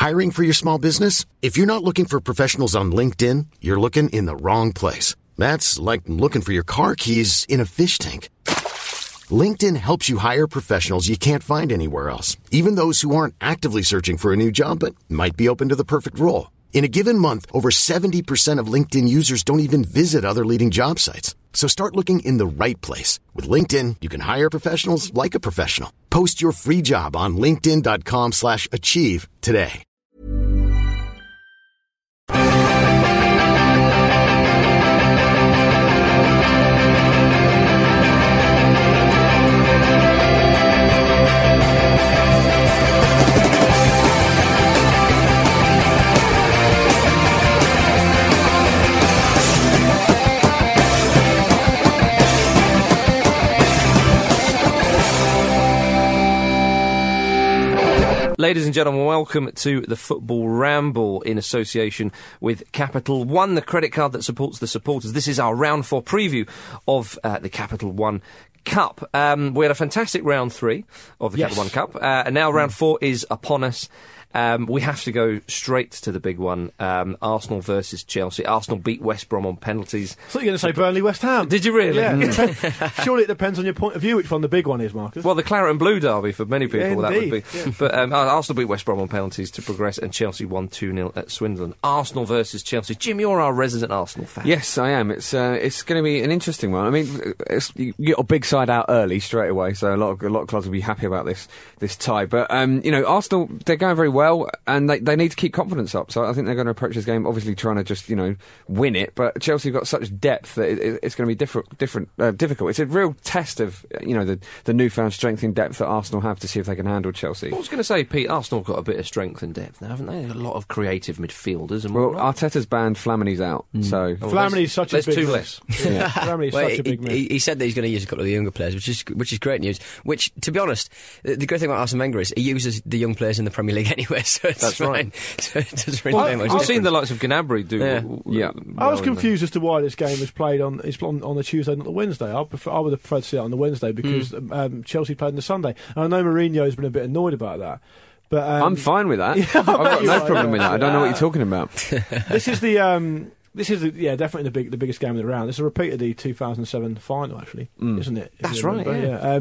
Hiring for your small business? If you're not looking for professionals on LinkedIn, you're looking in the wrong place. That's like looking for your car keys in a fish tank. LinkedIn helps you hire professionals you can't find anywhere else, even those who aren't actively searching for a new job but might be open to the perfect role. In a given month, over 70% of LinkedIn users don't even visit other leading job sites. So start looking in the right place. With LinkedIn, you can hire professionals like a professional. Post your free job on linkedin.com/achieve today. Ladies and gentlemen, welcome to the Football Ramble in association with Capital One, the credit card that supports the supporters. This is our Round 4 preview of the Capital One Cup. We had a fantastic Round 3 of the Capital One Cup, and now Round 4 is upon us. We have to go straight to the big one, Arsenal versus Chelsea. Arsenal beat West Brom on penalties. I thought you were going to say Burnley-West Ham. Did you really? Yeah. Surely it depends on your point of view which one the big one is, Marcus. Well, the Claret and Blue derby for many people, that would be. Yeah. But Arsenal beat West Brom on penalties to progress, and Chelsea won 2-0 at Swindon. Arsenal versus Chelsea. Jim, you're our resident Arsenal fan. Yes, I am. It's going to be an interesting one. I mean, you get a big side out early straight away, so a lot of clubs will be happy about this tie. But Arsenal, they're going very well, and they need to keep confidence up. So I think they're going to approach this game, obviously trying to just win it. But Chelsea have got such depth that it's going to be difficult. It's a real test of the newfound strength and depth that Arsenal have to see if they can handle Chelsea. I was going to say, Pete, Arsenal have got a bit of strength and depth now, haven't they? They've got a lot of creative midfielders. And Arteta's banned Flamini's out, so Flamini's such a big two less. Yeah. Flamini's such a big miss. He said that he's going to use a couple of the younger players, which is great news. Which, to be honest, the great thing about Arsene Wenger is he uses the young players in the Premier League anyway, so it's fine. Right. So it doesn't really make much We've difference. seen the likes of Gnabry do. Yeah. I was confused as to why this game was played on the Tuesday, not the Wednesday. I would have preferred to see it on the Wednesday because Chelsea played on the Sunday. And I know Mourinho's been a bit annoyed about that. But I'm fine with that. Yeah, I've got no problem with that. I don't know what you're talking about. This is definitely the biggest game of the round. It's a repeat of the 2007 final, actually, isn't it? That's right. Yeah.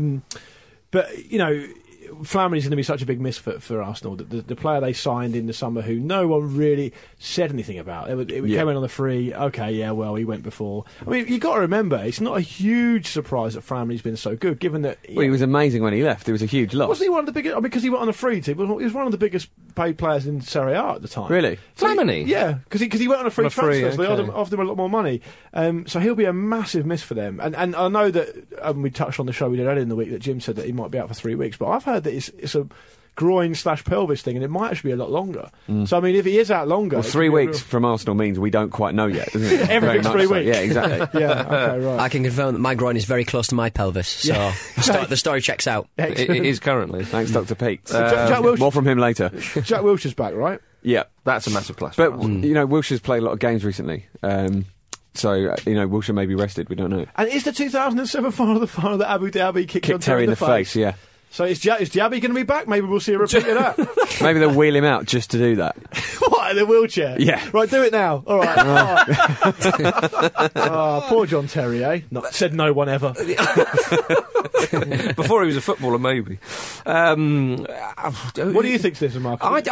But Flamini's going to be such a big miss for Arsenal. The player they signed in the summer, who no one really said anything about. It came in on the free. Okay, yeah, well, he went before. I mean, you've got to remember, it's not a huge surprise that Flamini's been so good, given that. Well, he was amazing when he left. It was a huge loss. Wasn't he one of the biggest? I mean, because he went on the free team. He was one of the biggest paid players in Serie A at the time. Really? Flamini? Yeah, because he went on a free transfer, so they okay. offered him a lot more money. So he'll be a massive miss for them. And I know that we touched on the show we did earlier in the week that Jim said that he might be out for 3 weeks, but I've heard that it's a groin/pelvis thing, and it might actually be a lot longer. So I mean, if he is out longer, well, 3 weeks from Arsenal means we don't quite know yet, doesn't it? Everything's 3 weeks. Yeah, exactly. Yeah, okay, right. I can confirm that my groin is very close to my pelvis, so the story checks out. It is currently. Thanks, Dr. Pete. Jack Wilshere, more from him later. Jack Wilshere's back, right? Yeah, That's a massive plus. but Wilshere's played a lot of games recently. So, Wilshere may be rested, we don't know. And is the 2007 final the final that Abu Dhabi kicked Terry in the face, yeah. So is Diaby going to be back? Maybe we'll see a repeat of that. Maybe they'll wheel him out just to do that. What, in the wheelchair? Yeah. Right, do it now. All right. Poor John Terry, eh? Said no one ever. Before he was a footballer, maybe. What do you think, Stephen Marcus?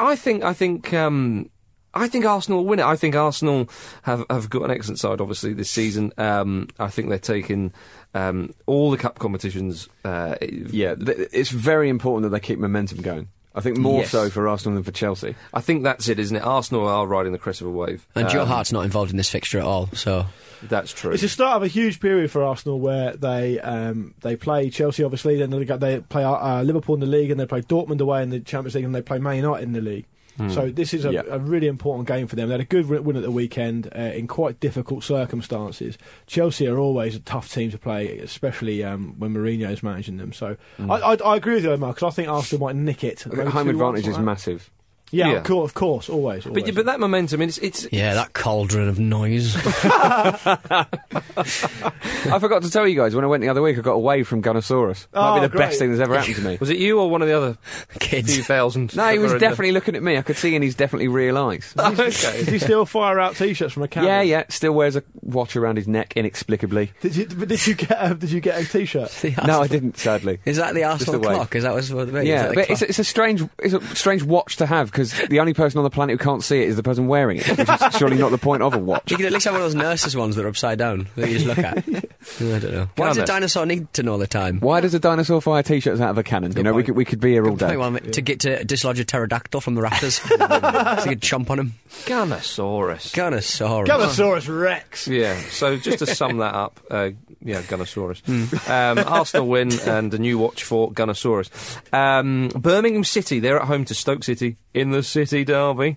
I think Arsenal will win it. I think Arsenal have got an excellent side, obviously, this season. I think they're taking all the cup competitions. It's very important that they keep momentum going. I think more so for Arsenal than for Chelsea. I think that's it, isn't it? Arsenal are riding the crest of a wave. And Joe Hart's not involved in this fixture at all, so... That's true. It's the start of a huge period for Arsenal where they play Chelsea, obviously, then they play Liverpool in the league, and they play Dortmund away in the Champions League, and they play Man United in the league. So this is a really important game for them. They had a good win at the weekend in quite difficult circumstances. Chelsea are always a tough team to play, especially when Mourinho is managing them. So I agree with you, Mark, because I think Arsenal might nick it. Home advantage is massive. Yeah, of course, always. But that momentum, it's Yeah, that cauldron of noise. I forgot to tell you guys, when I went the other week, I got a wave from Gunnosaurus. Might be the best thing that's ever happened to me. Was it you or one of the other Kids. few thousand? No, he was definitely looking at me. I could see, and he's definitely real eyes. Okay. Does he still fire out T-shirts from a cannon? Yeah, still wears a watch around his neck inexplicably. Did you get a T-shirt? No, I didn't, sadly. Is that the Arsenal Just a wave. clock? Is that what's supposed to be? Yeah, but it's a strange watch to have, because the only person on the planet who can't see it is the person wearing it, which is surely not the point of a watch. You could at least have one of those nurses ones that are upside down that you just look at. I don't know. Why does a dinosaur need to know all the time? Why does a dinosaur fire T-shirts out of a cannon? You know, we could be here all day. To get to dislodge a pterodactyl from the rafters, so you could chomp on him. Gunnosaurus. Gunnosaurus Rex. Yeah, so just to sum that up, Gunnosaurus. Arsenal win and a new watch for Gunnosaurus. Birmingham City, they're at home to Stoke City in the City Derby.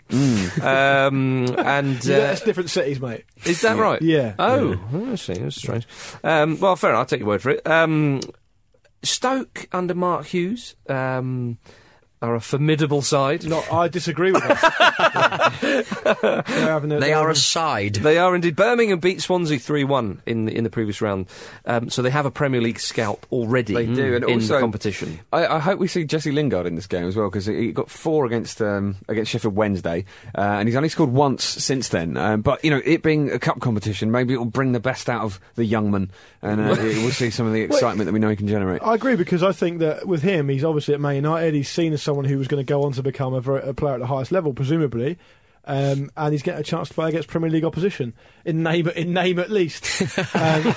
That's different cities, mate. Is that right? Yeah. Oh, I see. That's strange. Well, fair enough. I'll take your word for it. Stoke under Mark Hughes are a formidable side. No, I disagree with that. They are a side. They are indeed. Birmingham beat Swansea 3-1 in the previous round, so they have a Premier League scalp already. They do, and in also the competition. I hope we see Jesse Lingard in this game as well, because he got 4 against Sheffield Wednesday, and he's only scored once since then. But you know, it being a cup competition, maybe it will bring the best out of the young man, and we'll see some of the excitement that we know he can generate. I agree, because I think that with him, he's obviously at Man United. He's seen as someone who was going to go on to become a player at the highest level, presumably. And he's getting a chance to play against Premier League opposition in name at least. Stoke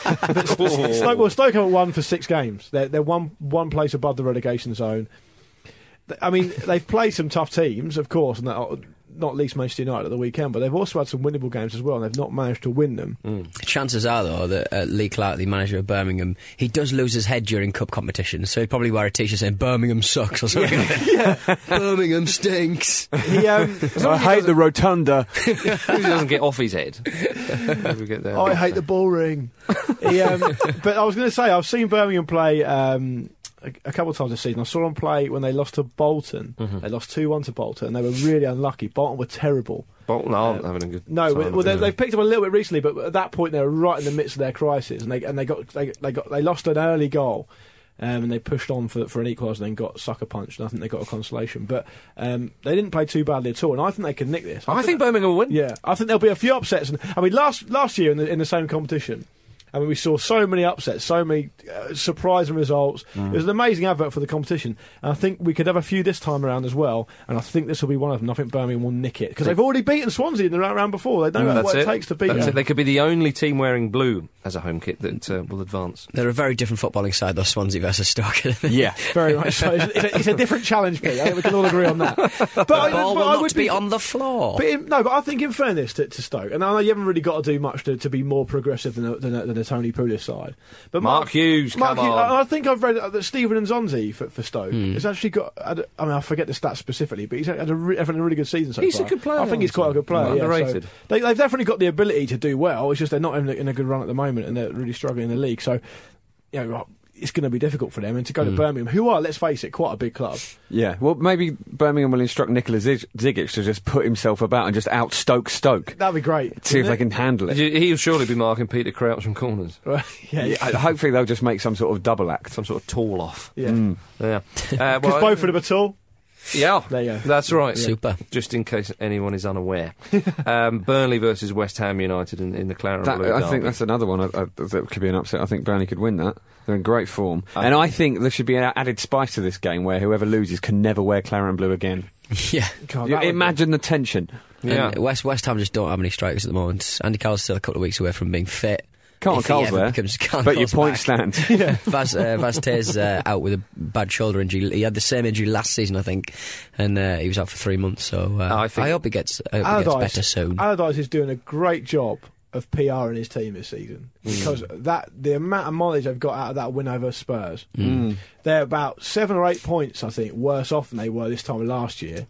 have won for 6 games. They're one place above the relegation zone. I mean, they've played some tough teams, of course, and not least Manchester United at the weekend, but they've also had some winnable games as well, and they've not managed to win them. Chances are, though, that Lee Clark, the manager of Birmingham, he does lose his head during cup competitions, so he'd probably wear a t-shirt saying Birmingham sucks or something. Birmingham stinks. I hate the rotunda. He doesn't get off his head. I hate the bullring. But I was going to say, I've seen Birmingham play a couple of times this season. I saw them play when they lost to Bolton. They lost 2-1 to Bolton, and they were really unlucky. Bolton were terrible. Bolton aren't having a good time. No, they've picked up a little bit recently, but at that point they were right in the midst of their crisis, and they lost an early goal. And they pushed on for an equaliser and then got sucker punched, and I think they got a consolation. But they didn't play too badly at all, and I think they can nick this. I think Birmingham will win. Yeah, I think there'll be a few upsets. I mean, last year in the same competition, I mean, we saw so many upsets, so many surprising results. It was an amazing advert for the competition, and I think we could have a few this time around as well, and I think this will be one of them. I think Birmingham will nick it, because they've already beaten Swansea in the round before. They know what it takes to beat them. They could be the only team wearing blue as a home kit that will advance. They're a very different footballing side, though, Swansea versus Stoke. Yeah, very much so. It's a different challenge, Pete. I think we can all agree on that. But the ball will not be on the floor. But I think in fairness to Stoke, and I know you haven't really got to do much to be more progressive than a Tony Pulis side. But Mark Hughes, come on. I think I've read that Stephen Nzonzi for Stoke has actually got. I mean, I forget the stats specifically, but he's had a really good season so far. He's a good player. I think he's quite a good player. Underrated. So they've definitely got the ability to do well. It's just they're not in a good run at the moment, and they're really struggling in the league. So, you know, it's going to be difficult for them. And to go to Birmingham, who are, let's face it, quite a big club. Yeah, well, maybe Birmingham will instruct Nikola Zigic to just put himself about and just out-Stoke Stoke. That'd be great. See if they can handle it. He'll surely be marking Peter Crouch from corners. Hopefully they'll just make some sort of double act. Some sort of tall off. Yeah. Because both of them are tall. Yeah, there you go. That's right. Super. Just in case anyone is unaware. Burnley versus West Ham United in the Claret and Blue I derby. think that's another one that could be an upset. I think Burnley could win that. They're in great form. And I think there should be an added spice to this game where whoever loses can never wear Claret and Blue again. Yeah. God, imagine the tension. Yeah. West Ham just don't have any strikers at the moment. Andy Carroll's still a couple of weeks away from being fit. Carl's there, but your point stands. Vaz Tay's out with a bad shoulder injury. He had the same injury last season, I think, and he was out for 3 months. So I hope he gets better soon. Allardyce is doing a great job of PR in his team this season, because the amount of mileage they've got out of that win over Spurs, they're about 7 or 8 points, I think, worse off than they were this time last year.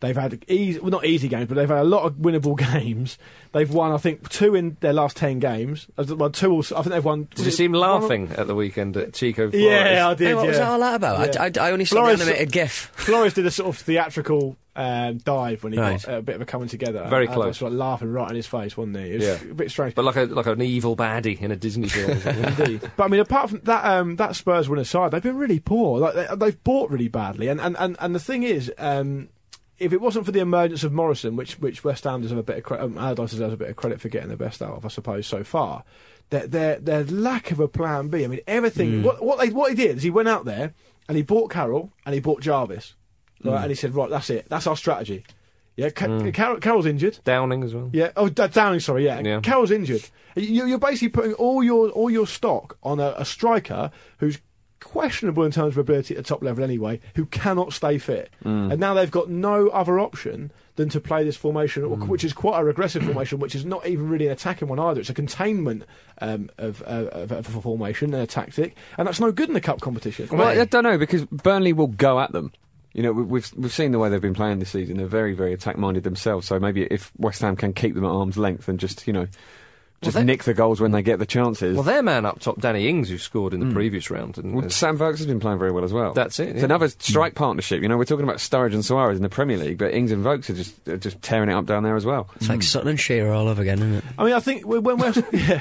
They've had not easy games, but they've had a lot of winnable games. They've won, I think, 2 in their last 10 games. Well, 2. I think they've won. Did you see him laughing at the weekend at Chico Flores? Yeah, I did. Hey, what was all that about? Yeah. I only saw the animated GIF. Flores did a sort of theatrical dive when he got a bit of a coming together. Very close. Sort of laughing right in his face, wasn't he? It was a bit strange. But like an evil baddie in a Disney film. Indeed. But I mean, apart from that, that Spurs win aside, they've been really poor. Like they've bought really badly, and the thing is, if it wasn't for the emergence of Morrison, which West Ham deserve a bit of credit, Allardyce deserves a bit of credit for getting the best out of, I suppose, so far. Their lack of a plan B. I mean, everything. What he did is he went out there and he bought Carroll and he bought Jarvis, right? And he said, right, that's it. That's our strategy. Yeah, Carroll's injured. Downing as well. Yeah. Oh, Downing. Sorry. Yeah. Carroll's injured. You're basically putting all your stock on a striker who's questionable in terms of ability at the top level anyway, who cannot stay fit. And now they've got no other option than to play this formation, which is quite a regressive formation, which is not even really an attacking one either. It's a containment of a formation and a tactic, and that's no good in the cup competition. Well, I don't know, because Burnley will go at them. You know, we've seen the way they've been playing this season. They're very, very attack-minded themselves. So maybe if West Ham can keep them at arm's length and just nick the goals when they get the chances. Well, their man up top, Danny Ings, who scored in the previous round. And Sam Vokes has been playing very well as well. That's it. It's another strike partnership. You know, we're talking about Sturridge and Suarez in the Premier League, but Ings and Vokes are just tearing it up down there as well. It's like Sutton and Shearer all over again, isn't it? I mean, I think when West...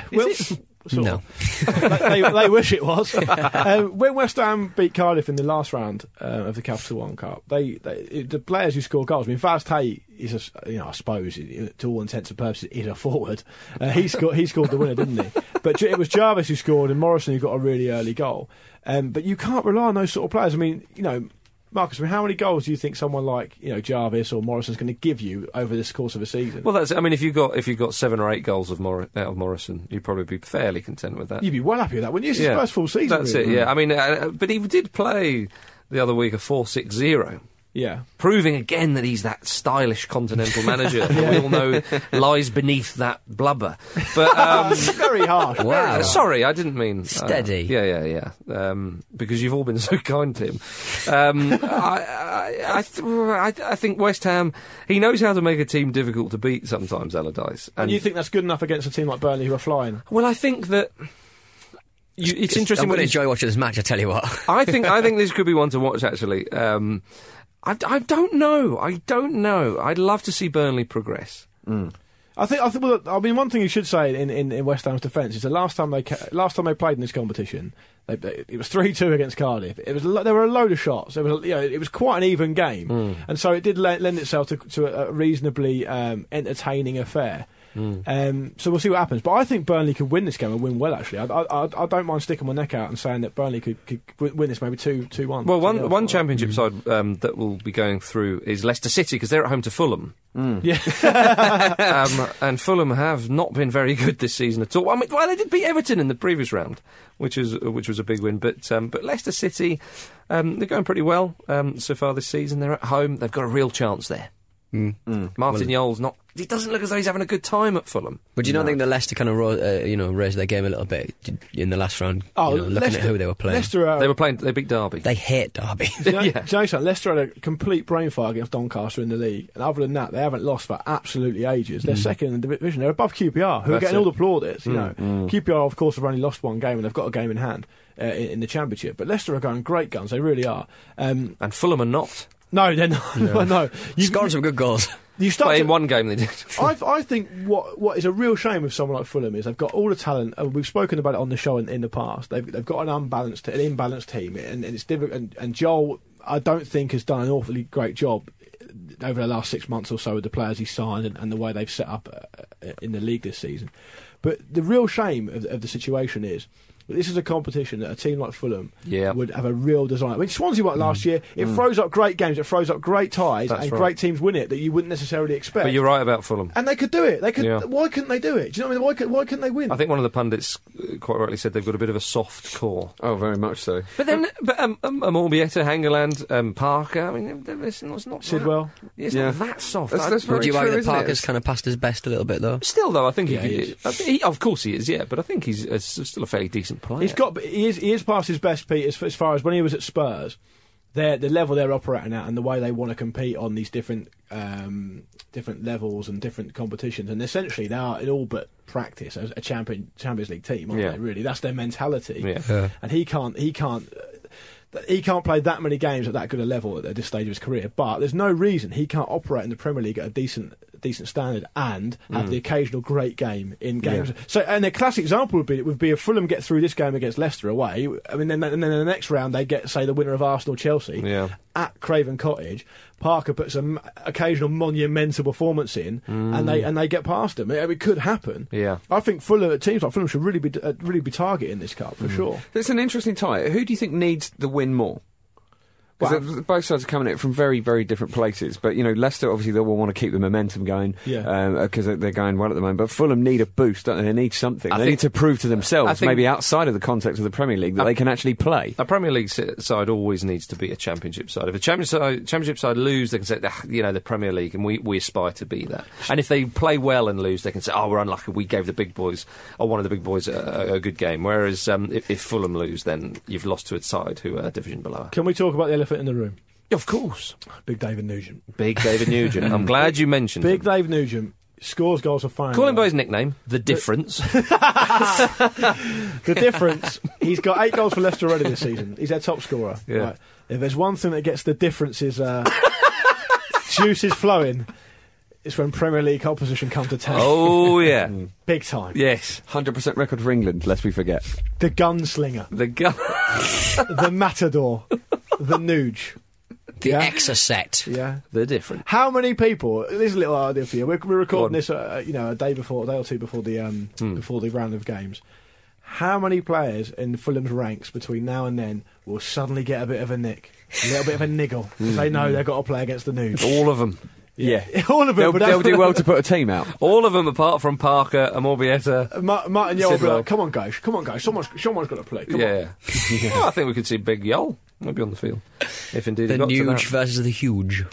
No. They wish it was. When West Ham beat Cardiff in the last round of the Capital One Cup, the players who scored goals. I mean, Vaz Tate is, I suppose, to all intents and purposes, is a forward. He scored the winner, didn't he? But it was Jarvis who scored and Morrison who got a really early goal. But you can't rely on those sort of players. I mean, Marcus, how many goals do you think someone like Jarvis or Morrison's going to give you over this course of a season? Well, that's. I mean, if you got 7 or 8 goals out of Morrison, you'd probably be fairly content with that. You'd be well happy with that, wouldn't you? It's his first full season. That's really. it. Yeah. I mean, but he did play the other week a 4-6-0. Yeah. Proving again that he's that stylish continental manager that we all know lies beneath that blubber. But very harsh. Wow. Sorry, I didn't mean steady. Yeah. Because you've all been so kind to him. I think West Ham. He knows how to make a team difficult to beat sometimes. Allardyce. And you think that's good enough against a team like Burnley who are flying? Well, I think that. It's interesting. I'm going to enjoy watching this match. I tell you what. I think this could be one to watch. Actually. I don't know. I'd love to see Burnley progress. I think. Well, I mean, one thing you should say in West Ham's defence is the last time they played in this competition, it was 3-2 against Cardiff. There were a load of shots. It was quite an even game, and so it did lend itself to a reasonably entertaining affair. So we'll see what happens. But I think Burnley could win this game and win well, actually. I don't mind sticking my neck out and saying that Burnley could win this maybe 2-1. Well, one Championship side that will be going through is Leicester City, because they're at home to Fulham. Yeah. And Fulham have not been very good this season at all. I mean, they did beat Everton in the previous round, which was a big win. But Leicester City, they're going pretty well so far this season. They're at home. They've got a real chance there. Martin Jol's not. He doesn't look as though he's having a good time at Fulham. But do you not think that Leicester kind of raised their game a little bit in the last round? Looking at who they were playing. Leicester, they beat Derby. They hate Derby. Leicester had a complete brain fire against Doncaster in the league, and other than that, they haven't lost for absolutely ages. They're second in the division. They're above QPR, who are getting all the plaudits. QPR, of course, have only lost one game, and they've got a game in hand in the Championship. But Leicester are going great guns. They really are. And Fulham are not. No, they're not. No. You've scored some good goals. In one game they did. I think what is a real shame with someone like Fulham is they've got all the talent. We've spoken about it on the show in the past. They've got an imbalanced team, and it's difficult. And Joel, I don't think, has done an awfully great job over the last 6 months or so with the players he's signed and the way they've set up in the league this season. But the real shame of the situation is this is a competition that a team like Fulham would have a real desire. I mean, Swansea won last year. It throws up great games. It throws up great ties, great teams win it that you wouldn't necessarily expect. But you're right about Fulham. And they could do it. They could. Yeah. Why couldn't they do it? Do you know what I mean? Why couldn't they win? I think one of the pundits quite rightly said they've got a bit of a soft core. Oh, very much so. But then, Morbietta, Hangeland, Parker. I mean, it's not Sidwell. It's not that soft. Would you argue that Parker's kind of past his best a little bit, though? Still, though, I think he of course he is. Yeah, but I think he's still a fairly decent player. He is past his best, Pete, as far as when he was at Spurs. the level they're operating at and the way they want to compete on these different levels and different competitions, and essentially they are in all but practice as a Champions League team, aren't they? Really, that's their mentality. And he can't play that many games at that good a level at this stage of his career. But there's no reason he can't operate in the Premier League at a decent standard and have the occasional great game in games. So, and a classic example would be if Fulham get through this game against Leicester away. I mean, then in the next round they get, say, the winner of Arsenal-Chelsea at Craven Cottage. Parker puts an occasional monumental performance in, and they get past them. It could happen. I think teams like Fulham should really be targeting this cup for sure. It's an interesting tie. Who do you think needs the win more? Because both sides are coming at it from very, very different places. But, Leicester, obviously, they will want to keep the momentum going because they're going well at the moment. But Fulham need a boost, don't they? They need something. They need to prove to themselves, maybe outside of the context of the Premier League, that they can actually play. A Premier League side always needs to be a Championship side. If a Championship side lose, they can say, the Premier League, and we aspire to be that. And if they play well and lose, they can say, we're unlucky, we gave the big boys, or one of the big boys, a good game. Whereas if Fulham lose, then you've lost to a side who are a division below. Can we talk about the elephant in the room? Of course. Big David Nugent. I'm glad you mentioned Big him. David Nugent scores goals for fine. Call him by his nickname, The Difference. The Difference. He's got 8 goals for Leicester already this season. He's their top scorer. Right. If there's one thing that gets The Difference's juices flowing, it's when Premier League opposition come to town. Oh, yeah. Big time. Yes. 100% record for England, lest we forget. The Gunslinger. The Matador. The Nuge. The Exocet. Yeah. The Difference. How many people? This is a little idea for you. We're recording this, a day or two before the round of games. How many players in Fulham's ranks between now and then will suddenly get a bit of a nick, a little bit of a niggle, because they know they've got to play against the Nuge? All of them. Yeah. All of them. They'll do well to put a team out. All of them, apart from Parker, Amorbieta. Martin Yole will be like, come on, guys. Someone's got to play. Come on. Well, I think we could see Big Yole maybe on the field, if indeed the it got to that. Nuge versus the Huge.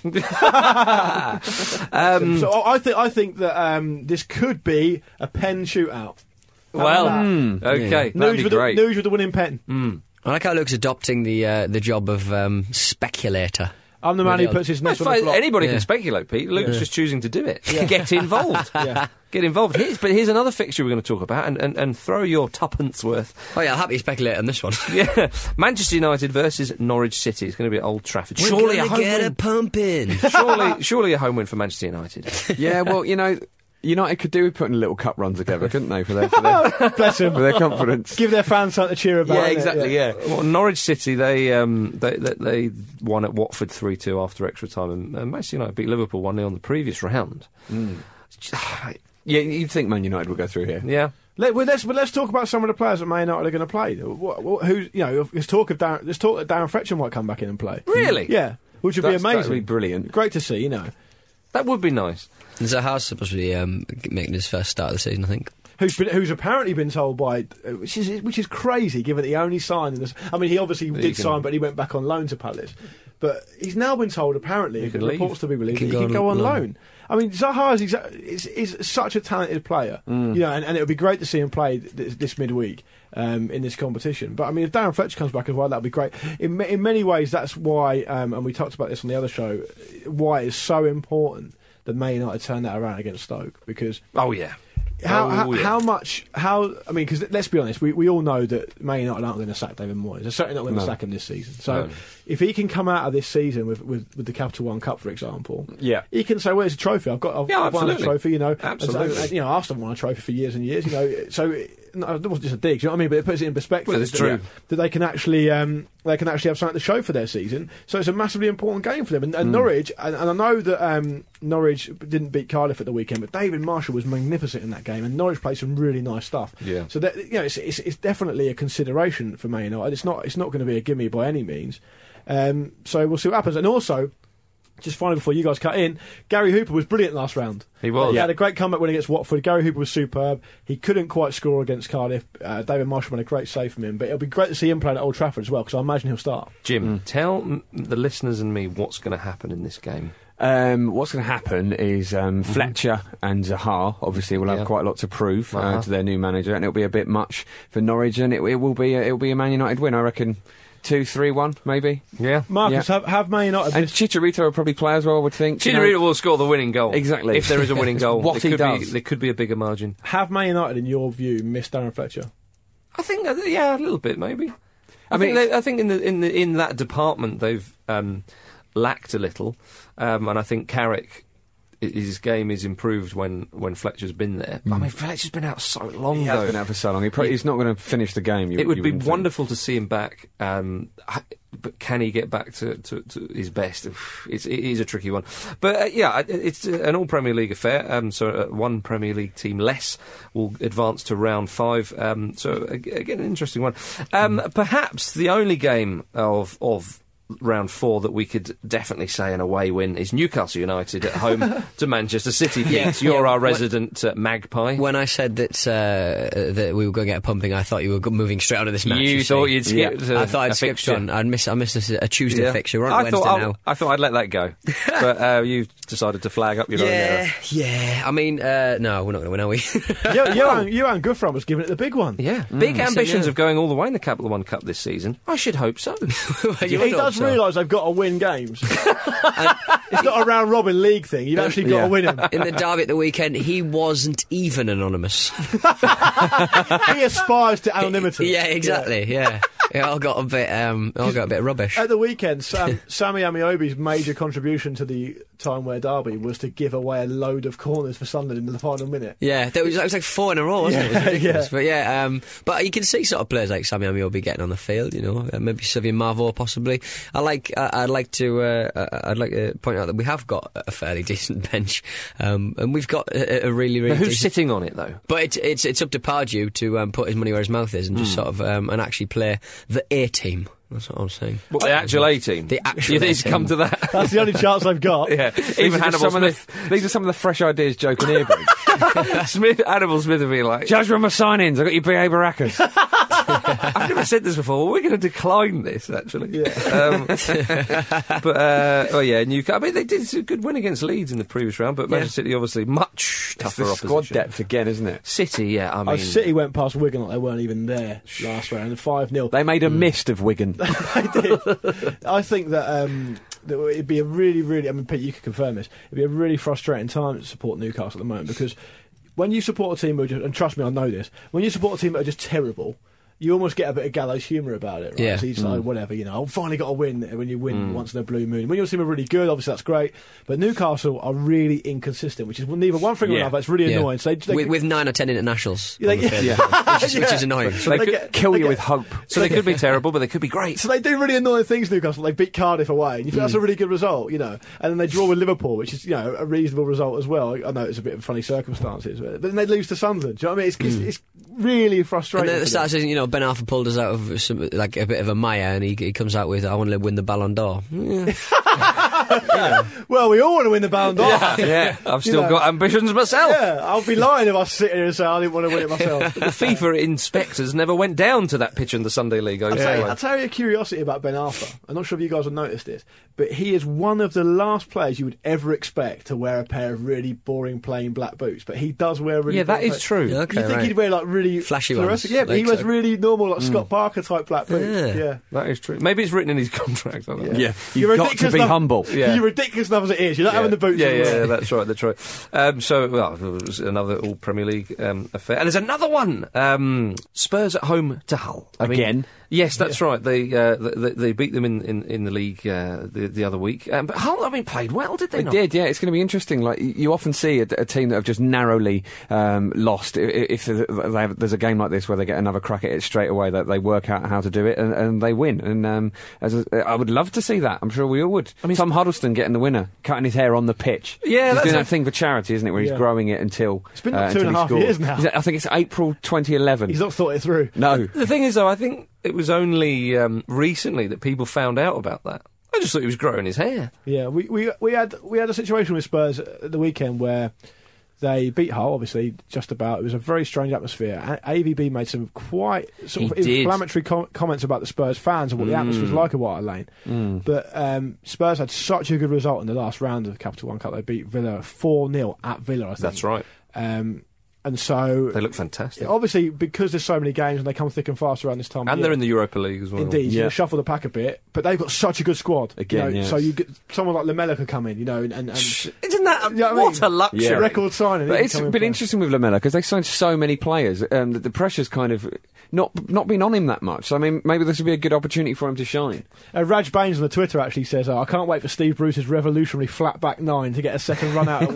So I think that this could be a pen shootout. Okay, that'd be great. Nuge with the winning pen. I like how Luke's adopting the job of speculator. I'm the man who puts his nest on the block. Anybody can speculate, Pete. Luke's just choosing to do it. Get involved. Get involved. Here's another fixture we're going to talk about, and throw your tuppence worth. Oh yeah, I'll happily speculate on this one. Manchester United versus Norwich City. It's going to be at Old Trafford. Surely a home win. A pumping. surely a home win for Manchester United. Yeah, well, United could do with putting a little cup run together, couldn't they? For their bless them, for their confidence, give their fans something to cheer about. Yeah, exactly. Yeah. Well, Norwich City they won at Watford 3-2 after extra time, and Manchester United beat Liverpool 1-0 on the previous round. Yeah, you'd think Man United would go through here. Yeah. Let's talk about some of the players that Man United are going to play. There's talk that Darren Fletcher might come back in and play. Really? Yeah, which would be amazing. That would be brilliant. Great to see. That would be nice. Zaha's supposed to be making his first start of the season, I think. Who's apparently been told by, which is crazy, given that he only signed in this. I mean, he obviously did sign, but he went back on loan to Palace. But he's now been told, apparently, if reports to be believed, that he can go on loan. I mean, Zaha is such a talented player, and it would be great to see him play this midweek in this competition. But I mean, if Darren Fletcher comes back as well, that would be great. In many ways, that's why, and we talked about this on the other show, why it's so important that Man United turn that around against Stoke, because because let's be honest, we all know that Man United aren't going to sack David Moyes. They're certainly not going to sack him this season. So if he can come out of this season with the Capital One Cup, for example, he can say, "Where's the trophy? I've won a trophy." Absolutely. Arsenal won a trophy for years and years. So it wasn't just a dig. Do you know what I mean? But it puts it in perspective. Well, it's true that they can actually have something to show for their season. So it's a massively important game for them. And Norwich, and I know that Norwich didn't beat Cardiff at the weekend, but David Marshall was magnificent in that game, and Norwich played some really nice stuff. Yeah. So that, it's definitely a consideration for Man United. It's not going to be a gimme by any means. So we'll see what happens. And also, just finally before you guys cut in, Gary Hooper was brilliant last round. He was. He had a great comeback win against Watford. Gary Hooper was superb. He couldn't quite score against Cardiff. David Marshall made a great save from him, but it'll be great to see him playing at Old Trafford as well, because I imagine he'll start. Jim, tell the listeners and me what's going to happen in this game. What's going to happen is Fletcher and Zaha obviously will have quite a lot to prove to their new manager, and it'll be a bit much for Norwich, and it will be a Man United win. I reckon 2-3-1, maybe. Yeah. Marcus, have Man United... And Chicharito will probably play as well, I would think. Chicharito will score the winning goal. Exactly. If there is a winning goal. What he does. There could be a bigger margin. Have Man United, in your view, missed Darren Fletcher? I think, yeah, a little bit, maybe. I think in that department they've lacked a little, and I think Carrick, his game is improved when Fletcher's been there. I mean, Fletcher's been out so long. He has been out for so long. He's not going to finish the game. It would be wonderful to see him back, but can he get back to his best? It is a tricky one. But yeah, it's an all Premier League affair. So one Premier League team less will advance to round 5. So again, an interesting one. Perhaps the only game of round 4 that we could definitely say an away win is Newcastle United at home to Manchester City. Pete, you're our resident magpie. When I said that we were going to get a pumping, I thought you were moving straight on to this match. You thought you'd skip I thought I'd skipped on. I missed a Tuesday fixture. We're on Wednesday now. I thought I'd let that go. But you decided to flag up your own error. Yeah. I mean, no, we're not going to win, are we? Johan Gudfran was giving it the big one. Yeah. Big ambitions of going all the way in the Capital One Cup this season. I should hope so. He does realise they've got to win games. It's not a round robin league thing. You've actually got to win them. In the derby at the weekend, he wasn't even anonymous. He aspires to anonymity. Yeah, exactly. Yeah. It all got a bit rubbish. At the weekend, Sammy Amiobi's major contribution to the time where derby was to give away a load of corners for Sunderland in the final minute. Yeah, that was like 4 in a row, wasn't it? It was ridiculous. Yeah. But you can see sort of players like Sammy Amiobi getting on the field. Maybe Sylvian Marvaux possibly. I'd like to point out that we have got a fairly decent bench, and we've got a really Who's decent... sitting on it though? But it's up to Pardew to put his money where his mouth is and just sort of and actually play the A team. That's what I'm saying. What, the actual A team? The actual You think A he's team. come to that? That's the only chance I've got. Yeah. Even Hannibal Smith. These are some of the fresh ideas Joe can hear. Hannibal Smith would be like... Judge run my sign-ins. I got your BA Baracus. I've never said this before. We're going to decline this, actually. Yeah. Newcastle. I mean, they did a good win against Leeds in the previous round, but Manchester City obviously much tougher It's the squad opposition. depth again, isn't it? City, yeah. I mean, City went past Wigan like they weren't even there last round. 5-0. They made a mist of Wigan. They did. I think that it'd be a really, really... I mean, Pete, you could confirm this. It'd be a really frustrating time to support Newcastle at the moment because when you support a team who and trust me, I know this, when you support a team that are just terrible, you almost get a bit of gallows humour about it, right? Yeah. So you just like, whatever, I've finally got a win when you win once in a blue moon. When your team are really good, obviously that's great, but Newcastle are really inconsistent, which is neither one thing or another. It's really annoying. So with 9 or 10 internationals, which is annoying. So they could kill you with hope. So they could be terrible, but they could be great. So they do really annoying things, Newcastle. They beat Cardiff away, and you think that's a really good result, and then they draw with Liverpool, which is, a reasonable result as well. I know it's a bit of funny circumstances, but then they lose to Sunderland. Do you know what I mean? It's really frustrating. And then at the start of the season, Ben Arthur pulled us out of a bit of a mire, and he comes out with, I want to win the Ballon d'Or. Yeah. Well, we all want to win the Ballon d'Or. Yeah. I've still got ambitions myself. Yeah, I'll be lying if I sit here and say I didn't want to win it myself. The FIFA inspectors never went down to that pitch in the Sunday League. I'll tell you a curiosity about Ben Arthur. I'm not sure if you guys have noticed this, but he is one of the last players you would ever expect to wear a pair of really boring plain black boots, but he does wear really that is true. Yeah, okay, you think he'd wear like really flashy fluorescent? ones. Yeah, but he wears really normal like Scott Parker type black boots. Yeah. That is true. Maybe it's written in his contract. I don't know. Yeah, you've got to be humble. Yeah. You're ridiculous enough as it is. You're not having the boots. Yeah, that's right. That's right. It was another all Premier League affair, and there's another one. Spurs at home to Hull Again. Yes, that's right. They beat them in the league the other week. But Hull, played well, did they not? They did, yeah. It's going to be interesting. Like you often see a team that have just narrowly lost. If there's a game like this where they get another crack at it straight away, that they work out how to do it and they win. And I would love to see that. I'm sure we all would. Tom Huddleston getting the winner, cutting his hair on the pitch. Yeah, he's doing that thing for charity, isn't it? Where he's growing it until it's been 2.5 years now. I think it's April 2011. He's not thought it through. No. The thing is, though, I think it was only recently that people found out about that. I just thought he was growing his hair. Yeah, we had a situation with Spurs at the weekend where they beat Hull, obviously, just about. It was a very strange atmosphere. AVB made some quite sort of inflammatory comments about the Spurs fans and what the atmosphere was like at White Hart Lane. But Spurs had such a good result in the last round of the Capital One Cup. They beat Villa 4-0 at Villa, I think. That's right. And so They look fantastic. obviously, because there's so many games and they come thick and fast around this time. And of they're year, in the Europa League as well. Indeed, Yeah. you shuffle the pack a bit, but they've got such a good squad. Again, you know, yes. so you get someone like Lamella could come in, you know, and Isn't that You know what I what mean? a luxury? Yeah. record signing. But he it's can come and been play. interesting with Lamella because they signed so many players that the pressure's kind of not been on him that much. So, I mean, maybe this would be a good opportunity for him to shine. Raj Baines on the Twitter actually says, I can't wait for Steve Bruce's revolutionary flat back 9 to get a second run out.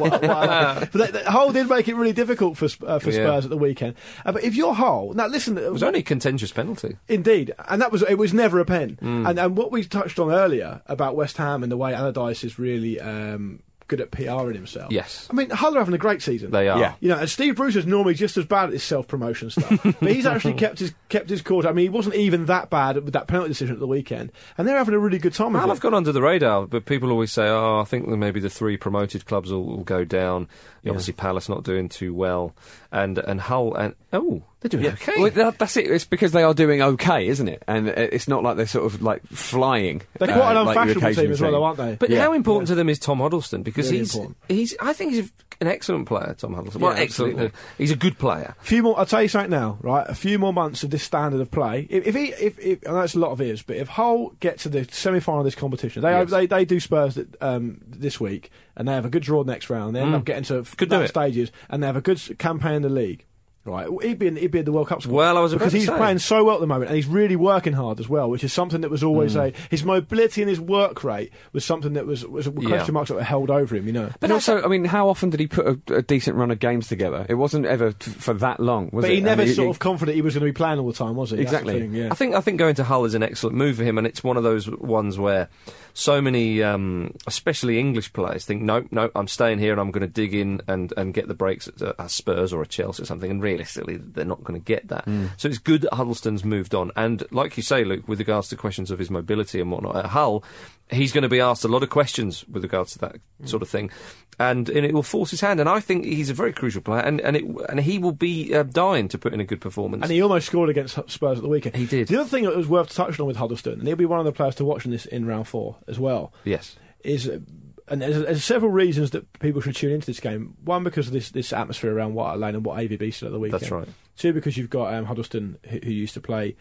But Hull did make it really difficult for Spurs at the weekend. But if you're Hull, now listen, It was only a contentious penalty. indeed, and it was never a pen. Mm. And what we touched on earlier about West Ham and the way Allardyce is really good at PRing himself. Yes. I mean, Hull are having a great season. They are. Yeah. You know, and Steve Bruce is normally just as bad at this self-promotion stuff, but he's actually kept his course. I mean, he wasn't even that bad with that penalty decision at the weekend, and they're having a really good time with Hull it. have gone under the radar, but people always say, I think that maybe the 3 promoted clubs will go down. Obviously, Palace not doing too well. And Hull, and they're doing okay. Well, that's it. It's because they are doing okay, isn't it? And it's not like they're sort of like flying. They're quite an like you unfashionable team occasionally as well, see. though, aren't they? But Yeah. how important to them is Tom Huddleston? Because Really he's important. I think he's an excellent player, Tom Huddleston. Well, Yeah, excellent. absolutely. He's a good player. A few more. I'll tell you something now, right? A few more months of this standard of play. If I know it's a lot of years, but if Hull get to the semi-final of this competition, they do Spurs this week, and they have a good draw next round. They end up getting to Could do that it. stages, and they have a good campaign in the league. Right, he'd be in the World Cup squad. Well, I was about because to he's say. playing so well at the moment, and he's really working hard as well, which is something that was always his mobility and his work rate was something that was question marks that were held over him. You know, But also, I mean, how often did he put a decent run of games together? It wasn't ever for that long, was it? but he never I mean, sort of confident he was going to be playing all the time, was he? That's the Exactly. thing, yeah. I think going to Hull is an excellent move for him, and it's one of those ones where so many, especially English players, think, no, I'm staying here and I'm going to dig in and get the breaks at a Spurs or a Chelsea or something, and realistically, they're not going to get that. So it's good that Huddleston's moved on, and like you say, Luke, with regards to questions of his mobility and whatnot, at Hull, he's going to be asked a lot of questions with regards to that sort of thing, and it will force his hand, and I think he's a very crucial player, and he will be dying to put in a good performance. And he almost scored against Spurs at the weekend. He did. The other thing that was worth touching on with Huddleston, and he'll be one of the players to watch in round 4 as well, Yes. is, and there's several reasons that people should tune into this game. One, because of this atmosphere around White Hart Lane and what AVB said at the weekend. That's right. 2, because you've got Huddleston, who used to play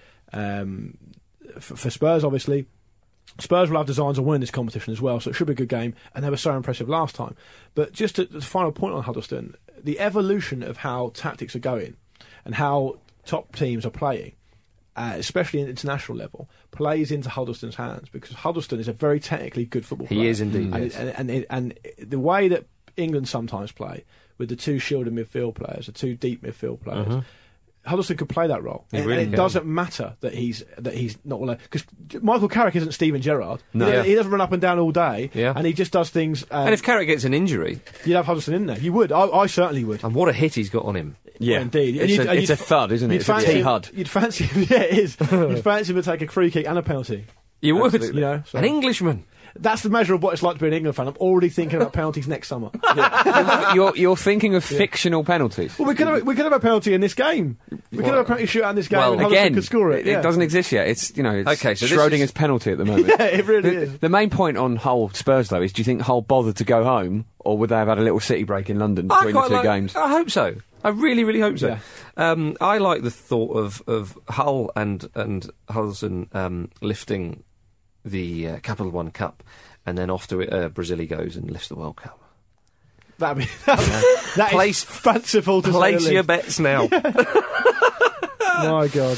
for Spurs, obviously. Spurs will have designs on winning this competition as well, so it should be a good game, and they were so impressive last time. But just the final point on Huddleston, the evolution of how tactics are going and how top teams are playing, especially at international level, plays into Huddleston's hands, because Huddleston is a very technically good football player. He is indeed, And, yes. and the way that England sometimes play, with the 2 shielded midfield players, the 2 deep midfield players, Huddleston could play that role, He and really it can. doesn't matter that he's not well, because Michael Carrick isn't Steven Gerrard. No. He doesn't run up and down all day, Yeah. and he just does things. And if Carrick gets an injury, you'd have Huddleston in there, you would. I certainly would. and what a hit he's got on him. yeah, Indeed. And It's, you'd- a, and it's you'd- a thud, isn't it? You'd It's a fancy, T-hud. you'd fancy, yeah, it is. You'd fancy him to take a free kick and a penalty. You would. You know, so- An Englishman. That's the measure of what it's like to be an England fan. I'm already thinking about penalties next summer. You're thinking of fictional penalties. Well, we could have a penalty in this game. We could have a penalty shootout in this game, Well, and Huddleston Again, could score it. it doesn't exist yet. It's it's Okay, so this Schrodinger's is- penalty at the moment. Yeah, it really is. The main point on Hull Spurs though is: do you think Hull bothered to go home, or would they have had a little city break in London between the 2 games? I hope so. I really, really hope so. Yeah. I like the thought of Hull and Huddleston lifting the Capital One Cup, and then off to Brazil he goes and lifts the World Cup. That is Place- fanciful to say the Place your least. bets now. My God.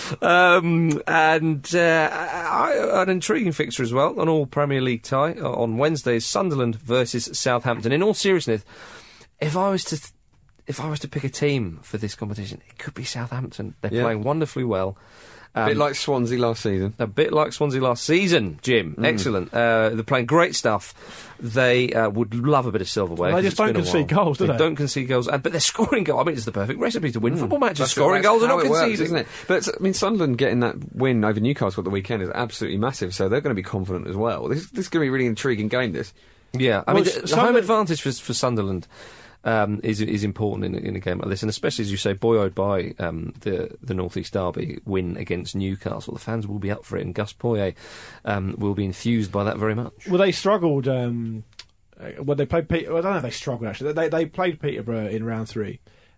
An intriguing fixture as well, an all Premier League tie on Wednesday is Sunderland versus Southampton. In all seriousness, if I was to pick a team for this competition, it could be Southampton. They're Yeah. playing wonderfully well. A bit like Swansea last season. A bit like Swansea last season, Jim. Excellent. They're playing great stuff. They would love a bit of silverware. Well, they 'cause just it's been don't a concede while. goals, do they? Don't concede goals, but they're scoring goals. I mean, it's the perfect recipe to win football matches: That's scoring how goals and not it works, conceding. isn't it? But I mean, Sunderland getting that win over Newcastle at the weekend is absolutely massive. So they're going to be confident as well. This is going to be a really intriguing game. This. Yeah, I Well, mean, the home Sunderland- advantage for Sunderland is important in a game like this, and especially as you say, buoyed by the North East Derby win against Newcastle. The fans will be up for it, and Gus Poyet will be enthused by that very much. Well, they struggled. Well, they played. I don't know if they struggled actually. They played Peterborough in round 3,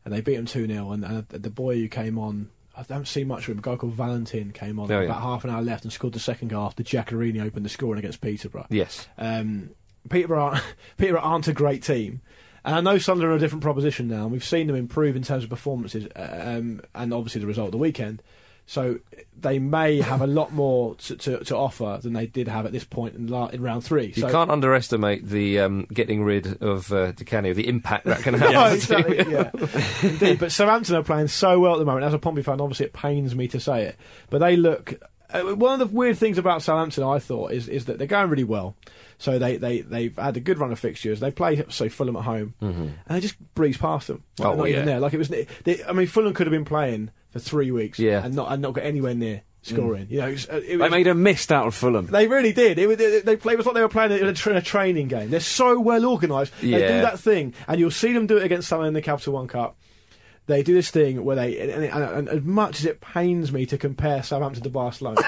and they beat them 2-0. And the boy who came on, I haven't seen much of him. A guy called Valentin came on about half an hour left and scored the second goal after Giaccherini opened the scoring against Peterborough. Yes. Peterborough aren't a great team. And I know Sunderland are a different proposition now, and we've seen them improve in terms of performances, and obviously the result of the weekend. So they may have a lot more to offer than they did have at this point in round 3. You can't underestimate the getting rid of Di Canio, the impact that can have. Exactly, yeah. Indeed, but Southampton are playing so well at the moment. As a Pompey fan, obviously it pains me to say it, but they look... one of the weird things about Southampton, I thought, is that they're going really well. So they've had a good run of fixtures. They play, say, Fulham at home, and they just breeze past them. Like, not even there. Like it was. Fulham could have been playing for 3 weeks, and not got anywhere near scoring. You know, they made a mist out of Fulham. They really did. It was like they were playing in a training game. They're so well organised. They do that thing, and you'll see them do it against someone in the Capital One Cup. They do this thing where and as much as it pains me to compare Southampton to Barcelona,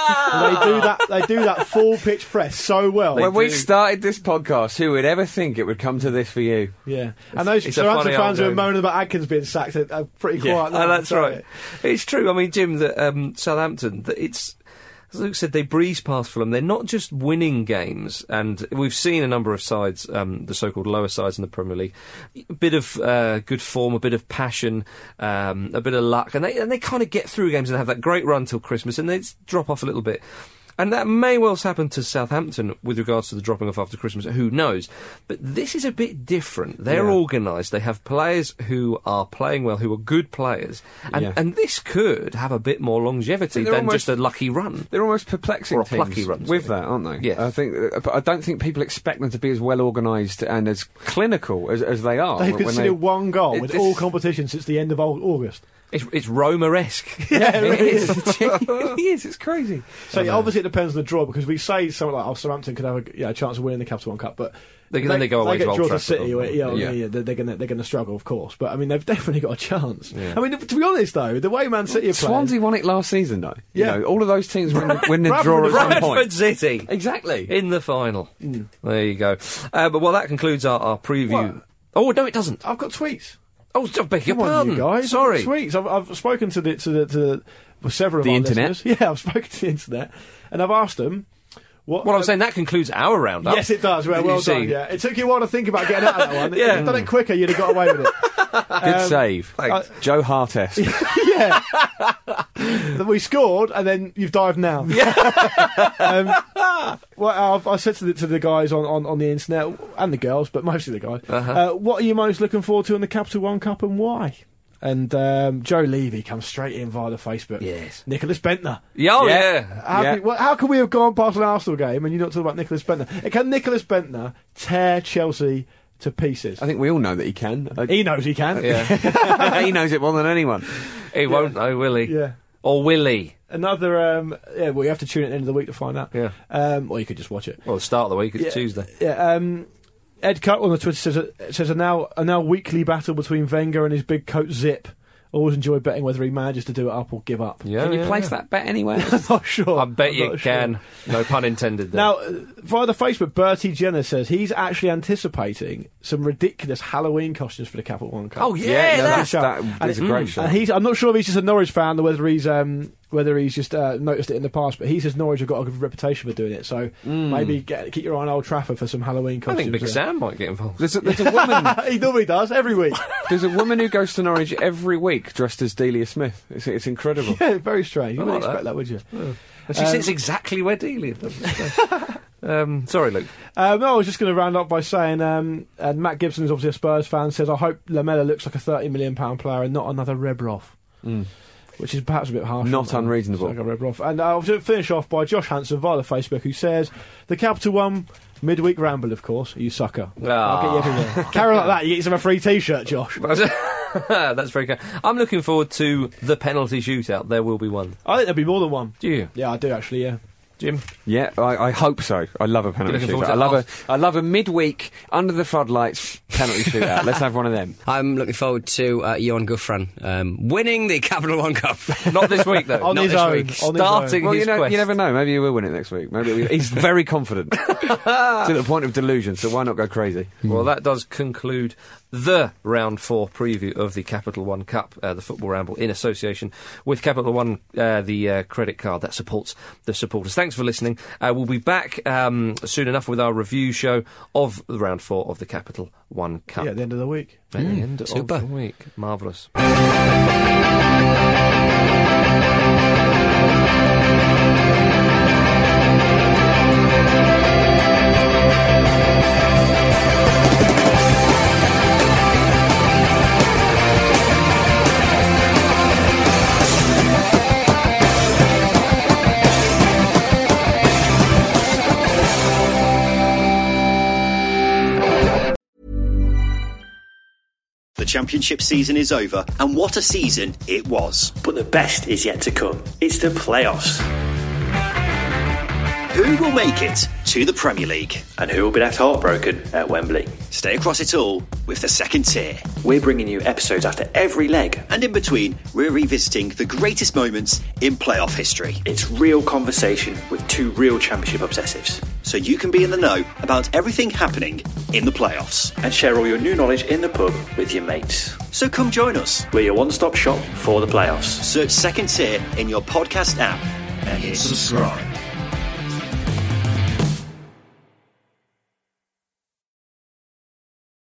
they do that full pitch press so well. When we started this podcast, who would ever think it would come to this for you? Yeah, and those Southampton fans who are moaning about Adkins being sacked are pretty quiet. Yeah, that's right. It's true. I mean, Jim, that Southampton, it's. As Luke said, they breeze past Fulham. They're not just winning games, and we've seen a number of sides, the so-called lower sides in the Premier League, a bit of good form, a bit of passion, a bit of luck, and they kind of get through games and have that great run till Christmas, and they drop off a little bit. And that may well happen to Southampton with regards to the dropping off after Christmas, who knows. But this is a bit different. They're organised, they have players who are playing well, who are good players, and this could have a bit more longevity than just a lucky run. They're almost perplexing teams plucky run, with that, aren't they? Yes. I don't think people expect them to be as well organised and as clinical as they are. They've conceded one goal with all competitions since the end of August. It's Roma-esque. Yeah, it really is. It really is. It's crazy. So obviously it depends on the draw, because we say something like Southampton could have a chance of winning the Capital One Cup, but they go away to Old Trafford. City, they're going to struggle, of course. But I mean, they've definitely got a chance. Yeah. I mean, to be honest though, the way Man City are playing, Swansea won it last season, though. Yeah, you know, all of those teams win the draw at some point. Bradford City, exactly, in the final. There you go. But that concludes our preview. What? Oh no, it doesn't. I've got tweets. Oh, beg your pardon, you guys. Sorry. Tweets. I've spoken to several of our internet. listeners. Yeah, I've spoken to the internet, and I've asked them. Well, I'm saying that concludes our roundup. Yes, it does. Well done. Yeah, it took you a while to think about getting out of that one. If you'd done it quicker, you'd have got away with it. Good save, Joe Hart-esque. Yeah, we scored, and then you've dived now. Yeah. I said to the guys on the internet and the girls, but mostly the guys. What are you most looking forward to in the Capital One Cup, and why? And Joe Levy comes straight in via the Facebook. Yes. Nicholas Bentner. Yeah. How can we have gone past an Arsenal game and you're not talking about Nicholas Bentner? Can Nicholas Bentner tear Chelsea to pieces? I think we all know that he can. He knows he can. Yeah. He knows it more than anyone. He won't know, will he? Yeah. Or will he? Another, well, you have to tune in at the end of the week to find out. Yeah. Or you could just watch it. Well, the start of the week, it's Tuesday. Yeah. Ed Cut on the Twitter says a now weekly battle between Wenger and his big coat Zip. Always enjoy betting whether he manages to do it up or give up. Yeah, can you place that bet anywhere? I'm not sure. I bet you can. No pun intended there. Now, via the Facebook, Bertie Jenner says he's actually anticipating some ridiculous Halloween costumes for the Capital One Cup. Oh, yeah, that is a great show. And I'm not sure if he's just a Norwich fan or whether he's just noticed it in the past, but he says Norwich have got a good reputation for doing it, so maybe keep your eye on Old Trafford for some Halloween costumes. I think Big Sam might get involved. There's a woman... He normally does, every week. There's a woman who goes to Norwich every week dressed as Delia Smith. It's incredible. Yeah, very strange. You wouldn't expect that, would you? Oh. And she sits exactly where Delia does. Sorry, Luke. No, I was just going to round up by saying, and Matt Gibson is obviously a Spurs fan, says, I hope Lamela looks like a £30 million player and not another Rebrov. Which is perhaps a bit harsh. Not unreasonable. And I'll just finish off by Josh Hanson via the Facebook, who says, the Capital One midweek ramble, of course, you sucker. I'll get you everywhere. Carry on like that, you get yourself a free T-shirt, Josh. That's very good. I'm looking forward to the penalty shootout. There will be one. I think there'll be more than one. Do you? Yeah, I do actually, yeah. Jim? Yeah, I hope so. I love a penalty shootout. I love a midweek, under the floodlights penalty shootout. Let's have one of them. I'm looking forward to Johan Gouffran winning the Capital One Cup. Not this week, though. Not this week. Starting well, his quest. You never know. Maybe he will win it next week. Maybe he's very confident. To the point of delusion, so why not go crazy? Well, that does conclude the Round 4 preview of the Capital One Cup, the Football Ramble, in association with Capital One, the credit card that supports the supporters. Thanks for listening. We'll be back soon enough with our review show of the Round 4 of the Capital One Cup. Yeah, at the end of the week. At the end of super. the week. Marvellous. The Championship season is over, and what a season it was. But the best is yet to come. It's the playoffs. Who will make it to the Premier League? And who will be left heartbroken at Wembley? Stay across it all with the Second Tier. We're bringing you episodes after every leg. And in between, we're revisiting the greatest moments in playoff history. It's real conversation with two real Championship obsessives. So you can be in the know about everything happening in the playoffs. And share all your new knowledge in the pub with your mates. So come join us. We're your one-stop shop for the playoffs. Search Second Tier in your podcast app and hit subscribe.